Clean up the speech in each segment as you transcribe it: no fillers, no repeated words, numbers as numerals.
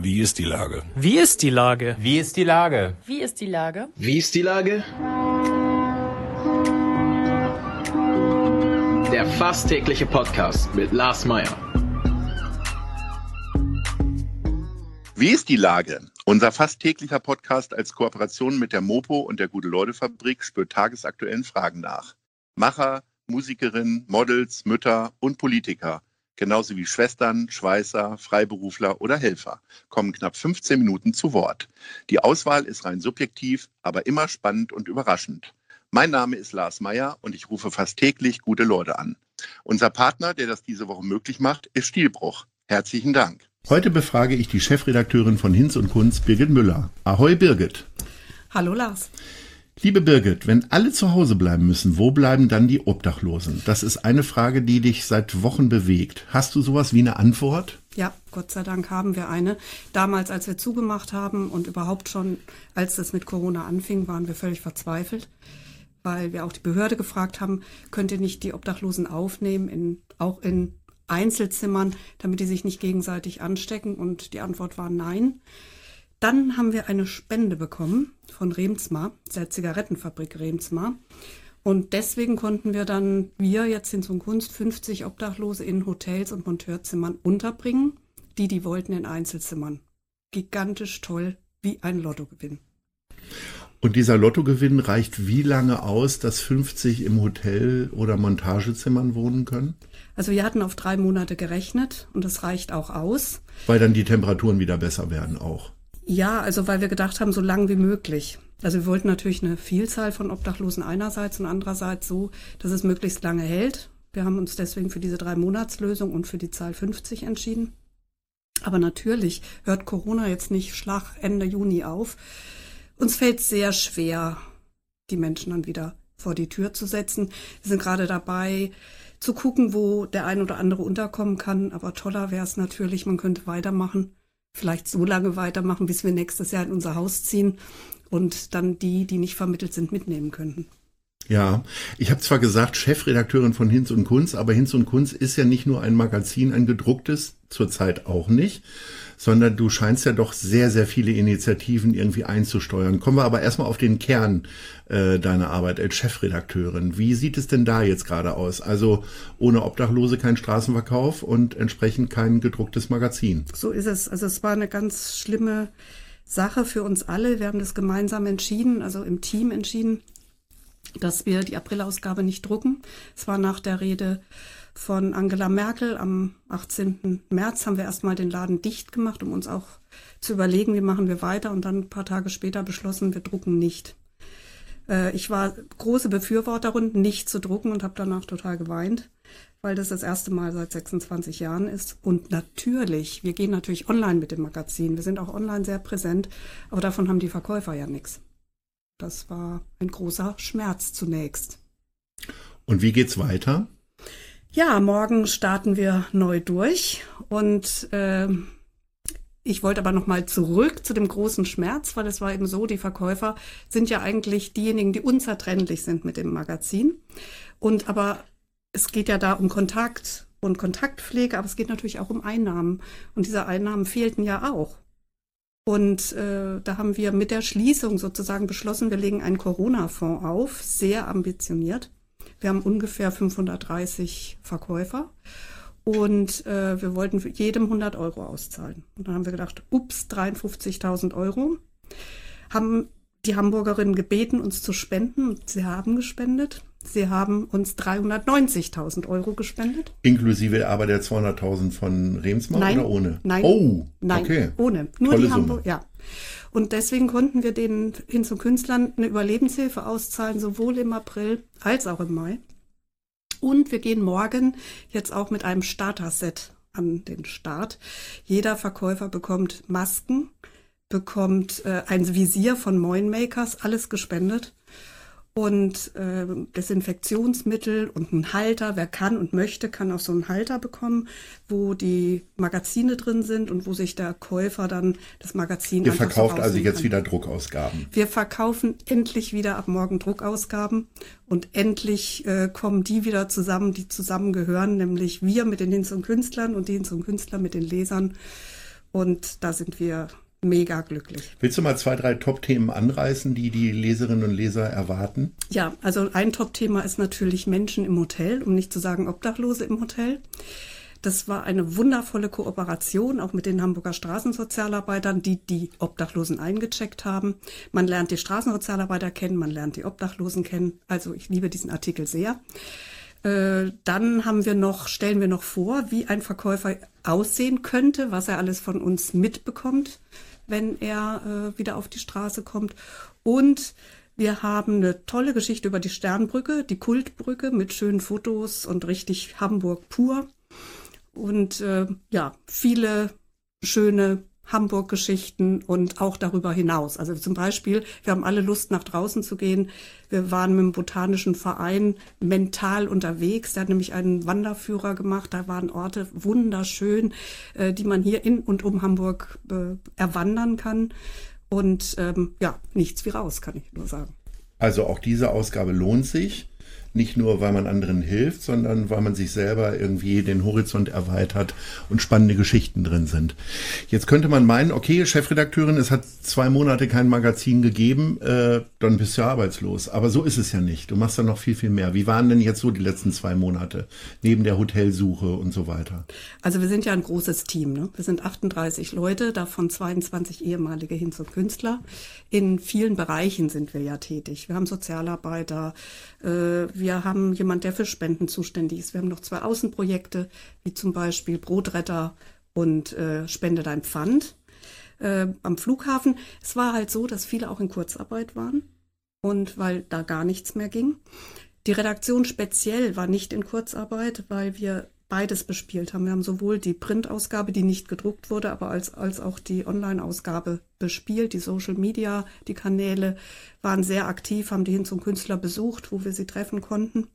Wie ist die Lage? Wie ist die Lage? Wie ist die Lage? Wie ist die Lage? Wie ist die Lage? Der fast tägliche Podcast mit Lars Meyer. Wie ist die Lage? Unser fast täglicher Podcast als Kooperation mit der Mopo und der Gute-Leute-Fabrik spürt tagesaktuellen Fragen nach. Macher, Musikerinnen, Models, Mütter und Politiker, genauso wie Schwestern, Schweißer, Freiberufler oder Helfer, kommen knapp 15 Minuten zu Wort. Die Auswahl ist rein subjektiv, aber immer spannend und überraschend. Mein Name ist Lars Meyer und ich rufe fast täglich gute Leute an. Unser Partner, der das diese Woche möglich macht, ist Stilbruch. Herzlichen Dank. Heute befrage ich die Chefredakteurin von Hinz und Kunz, Birgit Müller. Ahoi Birgit. Hallo Lars. Liebe Birgit, wenn alle zu Hause bleiben müssen, wo bleiben dann die Obdachlosen? Das ist eine Frage, die dich seit Wochen bewegt. Hast du sowas wie eine Antwort? Ja, Gott sei Dank haben wir eine. Damals, als wir zugemacht haben und überhaupt schon, als es mit Corona anfing, waren wir völlig verzweifelt, weil wir auch die Behörde gefragt haben, könnt ihr nicht die Obdachlosen aufnehmen, auch in Einzelzimmern, damit die sich nicht gegenseitig anstecken? Und die Antwort war nein. Dann haben wir eine Spende bekommen von Remsmar, der Zigarettenfabrik Remsmar. Und deswegen konnten wir jetzt Hinz und Kunz 50 Obdachlose in Hotels und Monteurzimmern unterbringen, die wollten in Einzelzimmern. Gigantisch toll, wie ein Lottogewinn. Und dieser Lottogewinn reicht wie lange aus, dass 50 im Hotel oder Montagezimmern wohnen können? Also wir hatten auf 3 Monate gerechnet und das reicht auch aus. Weil dann die Temperaturen wieder besser werden auch. Ja, also weil wir gedacht haben, so lang wie möglich. Also wir wollten natürlich eine Vielzahl von Obdachlosen einerseits und andererseits so, dass es möglichst lange hält. Wir haben uns deswegen für diese 3-Monats-Lösung und für die Zahl 50 entschieden. Aber natürlich hört Corona jetzt nicht Schlag Ende Juni auf. Uns fällt sehr schwer, die Menschen dann wieder vor die Tür zu setzen. Wir sind gerade dabei, zu gucken, wo der ein oder andere unterkommen kann. Aber toller wäre es natürlich, man könnte weitermachen. Vielleicht so lange weitermachen, bis wir nächstes Jahr in unser Haus ziehen und dann die nicht vermittelt sind, mitnehmen könnten. Ja, ich habe zwar gesagt, Chefredakteurin von Hinz und Kunz, aber Hinz und Kunz ist ja nicht nur ein Magazin, ein gedrucktes, zurzeit auch nicht, sondern du scheinst ja doch sehr, sehr viele Initiativen irgendwie einzusteuern. Kommen wir aber erstmal auf den Kern deiner Arbeit als Chefredakteurin. Wie sieht es denn da jetzt gerade aus? Also ohne Obdachlose kein Straßenverkauf und entsprechend kein gedrucktes Magazin. So ist es. Also es war eine ganz schlimme Sache für uns alle. Wir haben das gemeinsam entschieden, also im Team entschieden, dass wir die Aprilausgabe nicht drucken. Es war nach der Rede von Angela Merkel am 18. März haben wir erstmal den Laden dicht gemacht, um uns auch zu überlegen, wie machen wir weiter, und dann ein paar Tage später beschlossen, wir drucken nicht. Ich war große Befürworterin, nicht zu drucken, und habe danach total geweint, weil das erste Mal seit 26 Jahren ist. Und natürlich, wir gehen natürlich online mit dem Magazin, wir sind auch online sehr präsent, aber davon haben die Verkäufer ja nichts. Das war ein großer Schmerz zunächst. Und wie geht's weiter? Ja, morgen starten wir neu durch, und ich wollte aber nochmal zurück zu dem großen Schmerz, weil es war eben so, die Verkäufer sind ja eigentlich diejenigen, die unzertrennlich sind mit dem Magazin. Aber es geht ja da um Kontakt und Kontaktpflege, aber es geht natürlich auch um Einnahmen. Und diese Einnahmen fehlten ja auch. Und da haben wir mit der Schließung sozusagen beschlossen, wir legen einen Corona-Fonds auf, sehr ambitioniert. Wir haben ungefähr 530 Verkäufer. Und wir wollten für jedem 100 Euro auszahlen. Und dann haben wir gedacht, 53.000 Euro. Haben die Hamburgerinnen gebeten, uns zu spenden. Und sie haben gespendet. Sie haben uns 390.000 Euro gespendet. Inklusive aber der 200.000 von Remsmar oder ohne? Nein. Oh, nein, okay. Ohne. Nur Tolle die Hamburg, Summe. ja. Und deswegen konnten wir den Hinz und Künstlern eine Überlebenshilfe auszahlen, sowohl im April als auch im Mai. Und wir gehen morgen jetzt auch mit einem Starter-Set an den Start. Jeder Verkäufer bekommt Masken, bekommt ein Visier von Moinmakers, alles gespendet. Und Desinfektionsmittel und einen Halter. Wer kann und möchte, kann auch so einen Halter bekommen, wo die Magazine drin sind und wo sich der Käufer dann das Magazin Ihr einfach verkauft so also jetzt kann. wieder Druckausgaben. Wir verkaufen endlich wieder ab morgen Druckausgaben und endlich kommen die wieder zusammen, die zusammengehören, nämlich wir mit den Hinz und Künstlern und die Hinz und Künstler mit den Lesern. Und da sind wir mega glücklich. Willst du mal 2, 3 Top-Themen anreißen, die die Leserinnen und Leser erwarten? Ja, also ein Top-Thema ist natürlich Menschen im Hotel, um nicht zu sagen Obdachlose im Hotel. Das war eine wundervolle Kooperation, auch mit den Hamburger Straßensozialarbeitern, die Obdachlosen eingecheckt haben. Man lernt die Straßensozialarbeiter kennen, man lernt die Obdachlosen kennen. Also ich liebe diesen Artikel sehr. Dann stellen wir noch vor, wie ein Verkäufer aussehen könnte, was er alles von uns mitbekommt, wenn er wieder auf die Straße kommt. Und wir haben eine tolle Geschichte über die Sternbrücke, die Kultbrücke mit schönen Fotos und richtig Hamburg pur. Und viele schöne Hamburg-Geschichten und auch darüber hinaus. Also zum Beispiel, wir haben alle Lust, nach draußen zu gehen. Wir waren mit dem Botanischen Verein mental unterwegs. Der hat nämlich einen Wanderführer gemacht. Da waren Orte wunderschön, die man hier in und um Hamburg erwandern kann. Und nichts wie raus, kann ich nur sagen. Also auch diese Ausgabe lohnt sich. Nicht nur, weil man anderen hilft, sondern weil man sich selber irgendwie den Horizont erweitert und spannende Geschichten drin sind. Jetzt könnte man meinen, okay, Chefredakteurin, es hat 2 Monate kein Magazin gegeben, dann bist du ja arbeitslos. Aber so ist es ja nicht. Du machst ja noch viel, viel mehr. Wie waren denn jetzt so die letzten 2 Monate, neben der Hotelsuche und so weiter? Also wir sind ja ein großes Team, ne? Wir sind 38 Leute, davon 22 ehemalige Hinz- und Künstler. In vielen Bereichen sind wir ja tätig. Wir haben Sozialarbeiter, wir haben jemand, der für Spenden zuständig ist. Wir haben noch 2 Außenprojekte, wie zum Beispiel Brotretter und Spende dein Pfand am Flughafen. Es war halt so, dass viele auch in Kurzarbeit waren und weil da gar nichts mehr ging. Die Redaktion speziell war nicht in Kurzarbeit, weil wir beides bespielt haben. Wir haben sowohl die Printausgabe, die nicht gedruckt wurde, aber als auch die Online-Ausgabe bespielt. Die Social Media, die Kanäle waren sehr aktiv, haben die Hinz- und Künstler besucht, wo wir sie treffen konnten.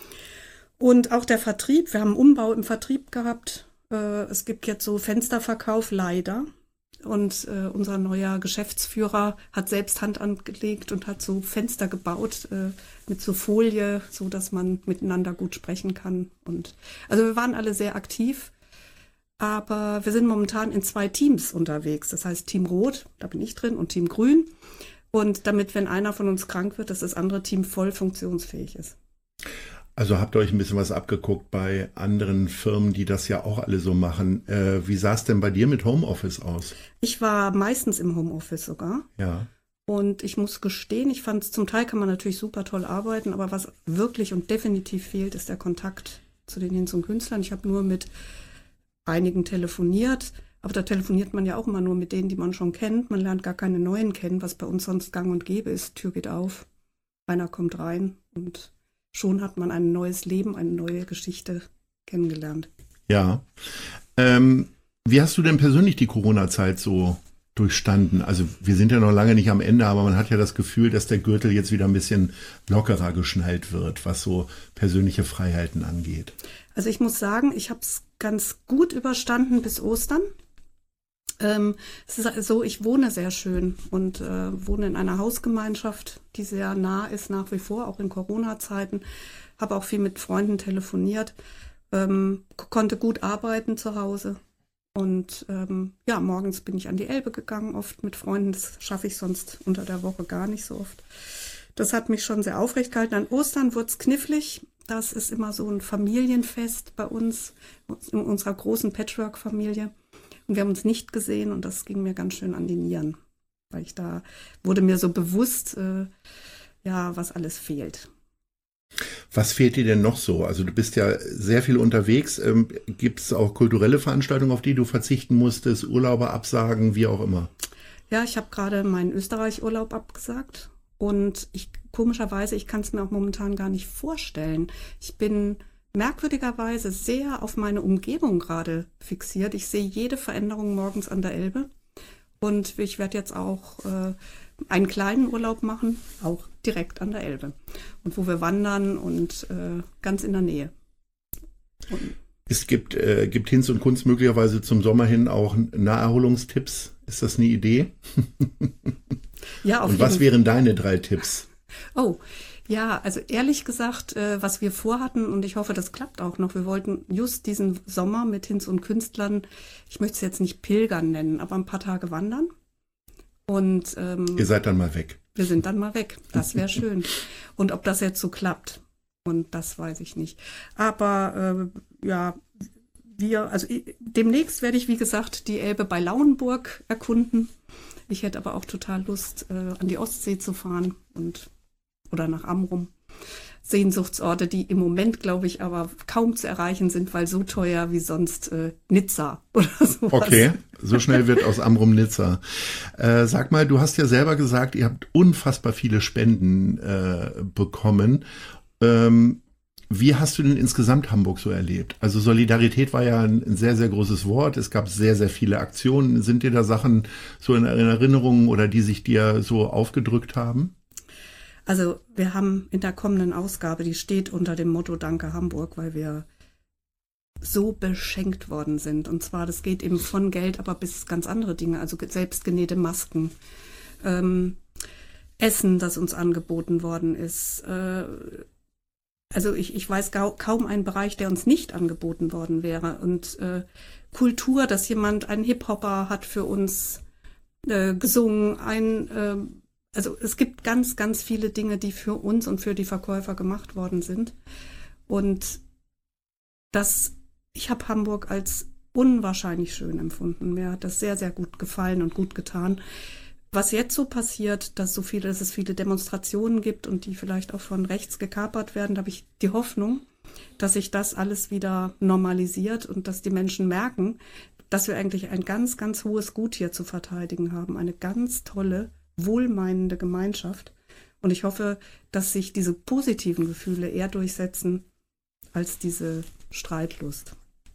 Und auch der Vertrieb, wir haben einen Umbau im Vertrieb gehabt. Es gibt jetzt so Fensterverkauf, leider. Und unser neuer Geschäftsführer hat selbst Hand angelegt und hat so Fenster gebaut mit so Folie, so dass man miteinander gut sprechen kann. Und also wir waren alle sehr aktiv, aber wir sind momentan in 2 Teams unterwegs. Das heißt Team Rot, da bin ich drin, und Team Grün. Und damit, wenn einer von uns krank wird, dass das andere Team voll funktionsfähig ist. Also habt ihr euch ein bisschen was abgeguckt bei anderen Firmen, die das ja auch alle so machen. Wie sah es denn bei dir mit Homeoffice aus? Ich war meistens im Homeoffice sogar. Ja. Und ich muss gestehen, ich fand es, zum Teil kann man natürlich super toll arbeiten, aber was wirklich und definitiv fehlt, ist der Kontakt zu den Hinz- und Künstlern. Ich habe nur mit einigen telefoniert, aber da telefoniert man ja auch immer nur mit denen, die man schon kennt. Man lernt gar keine neuen kennen, was bei uns sonst gang und gäbe ist. Tür geht auf, einer kommt rein und schon hat man ein neues Leben, eine neue Geschichte kennengelernt. Ja. Wie hast du denn persönlich die Corona-Zeit so durchstanden? Also wir sind ja noch lange nicht am Ende, aber man hat ja das Gefühl, dass der Gürtel jetzt wieder ein bisschen lockerer geschnallt wird, was so persönliche Freiheiten angeht. Also ich muss sagen, ich habe es ganz gut überstanden bis Ostern. Es ist so, ich wohne sehr schön und wohne in einer Hausgemeinschaft, die sehr nah ist nach wie vor, auch in Corona-Zeiten. Habe auch viel mit Freunden telefoniert, konnte gut arbeiten zu Hause. Und morgens bin ich an die Elbe gegangen, oft mit Freunden. Das schaffe ich sonst unter der Woche gar nicht so oft. Das hat mich schon sehr aufrecht gehalten. An Ostern wurde es knifflig. Das ist immer so ein Familienfest bei uns, in unserer großen Patchwork-Familie. Und wir haben uns nicht gesehen und das ging mir ganz schön an die Nieren, weil da wurde mir so bewusst, was alles fehlt. Was fehlt dir denn noch so? Also du bist ja sehr viel unterwegs. Gibt es auch kulturelle Veranstaltungen, auf die du verzichten musstest, Urlaube absagen, wie auch immer? Ja, ich habe gerade meinen Österreich-Urlaub abgesagt und komischerweise, ich kann es mir auch momentan gar nicht vorstellen. Ich bin merkwürdigerweise sehr auf meine Umgebung gerade fixiert. Ich sehe jede Veränderung morgens an der Elbe und ich werde jetzt auch einen kleinen Urlaub machen, auch direkt an der Elbe und wo wir wandern und ganz in der Nähe. Es gibt Hinz und Kunst möglicherweise zum Sommer hin auch Naherholungstipps. Ist das eine Idee? Ja, auf und was wären deine 3 Tipps? Oh, Ja, also ehrlich gesagt, was wir vorhatten, und ich hoffe, das klappt auch noch, wir wollten just diesen Sommer mit Hinz und Künstlern, ich möchte es jetzt nicht pilgern nennen, aber ein paar Tage wandern. Und ihr seid dann mal weg. Wir sind dann mal weg. Das wäre schön. Und ob das jetzt so klappt, und das weiß ich nicht. Aber demnächst werde ich, wie gesagt, die Elbe bei Lauenburg erkunden. Ich hätte aber auch total Lust, an die Ostsee zu fahren oder nach Amrum. Sehnsuchtsorte, die im Moment, glaube ich, aber kaum zu erreichen sind, weil so teuer wie sonst Nizza oder sowas. Okay, so schnell wird aus Amrum Nizza. Sag mal, du hast ja selber gesagt, ihr habt unfassbar viele Spenden bekommen. Wie hast du denn insgesamt Hamburg so erlebt? Also Solidarität war ja ein sehr, sehr großes Wort. Es gab sehr, sehr viele Aktionen. Sind dir da Sachen so in Erinnerung oder die sich dir so aufgedrückt haben? Also wir haben in der kommenden Ausgabe, die steht unter dem Motto Danke Hamburg, weil wir so beschenkt worden sind. Und zwar, das geht eben von Geld, aber bis ganz andere Dinge, also selbstgenähte Masken, Essen, das uns angeboten worden ist. Also ich weiß kaum einen Bereich, der uns nicht angeboten worden wäre. Und Kultur, dass jemand, einen Hip-Hopper hat für uns gesungen, also es gibt ganz, ganz viele Dinge, die für uns und für die Verkäufer gemacht worden sind. Und ich habe Hamburg als unwahrscheinlich schön empfunden. Mir hat das sehr, sehr gut gefallen und gut getan. Was jetzt so passiert, dass es viele Demonstrationen gibt und die vielleicht auch von rechts gekapert werden, da habe ich die Hoffnung, dass sich das alles wieder normalisiert und dass die Menschen merken, dass wir eigentlich ein ganz, ganz hohes Gut hier zu verteidigen haben. Eine ganz tolle, wohlmeinende Gemeinschaft. Und ich hoffe, dass sich diese positiven Gefühle eher durchsetzen als diese Streitlust.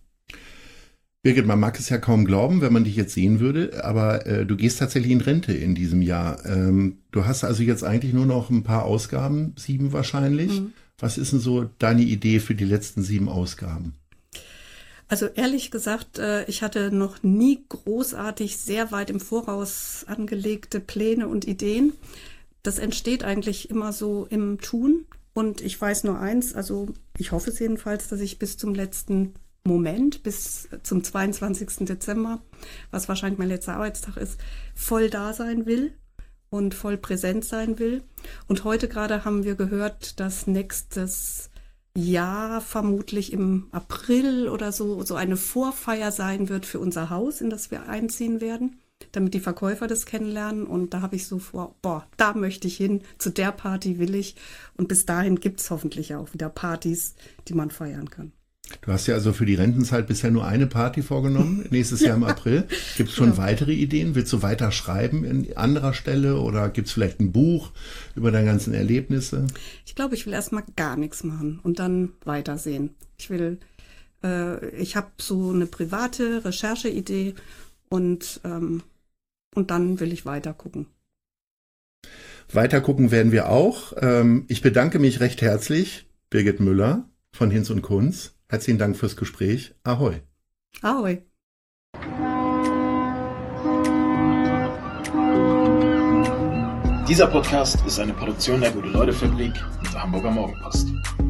Birgit, man mag es ja kaum glauben, wenn man dich jetzt sehen würde, aber du gehst tatsächlich in Rente in diesem Jahr. Du hast also jetzt eigentlich nur noch ein paar Ausgaben, 7 wahrscheinlich. Mhm. Was ist denn so deine Idee für die letzten 7 Ausgaben? Also ehrlich gesagt, ich hatte noch nie großartig sehr weit im Voraus angelegte Pläne und Ideen. Das entsteht eigentlich immer so im Tun. Und ich weiß nur eins, also ich hoffe es jedenfalls, dass ich bis zum letzten Moment, bis zum 22. Dezember, was wahrscheinlich mein letzter Arbeitstag ist, voll da sein will und voll präsent sein will. Und heute gerade haben wir gehört, dass nächstes Jahr vermutlich im April oder so eine Vorfeier sein wird für unser Haus, in das wir einziehen werden, damit die Verkäufer das kennenlernen. Und da habe ich so vor, da möchte ich hin, zu der Party will ich. Und bis dahin gibt es hoffentlich auch wieder Partys, die man feiern kann. Du hast ja also für die Rentenzeit bisher nur eine Party vorgenommen, nächstes Jahr im April. Gibt es schon weitere Ideen? Willst du weiter schreiben in anderer Stelle oder gibt es vielleicht ein Buch über deine ganzen Erlebnisse? Ich glaube, ich will erstmal gar nichts machen und dann weitersehen. Ich habe so eine private Rechercheidee und dann will ich weiter gucken. Weiter gucken werden wir auch. Ich bedanke mich recht herzlich, Birgit Müller von Hinz und Kunz. Herzlichen Dank fürs Gespräch. Ahoi. Ahoi. Dieser Podcast ist eine Produktion der Gute-Leute-Fabrik und der Hamburger Morgenpost.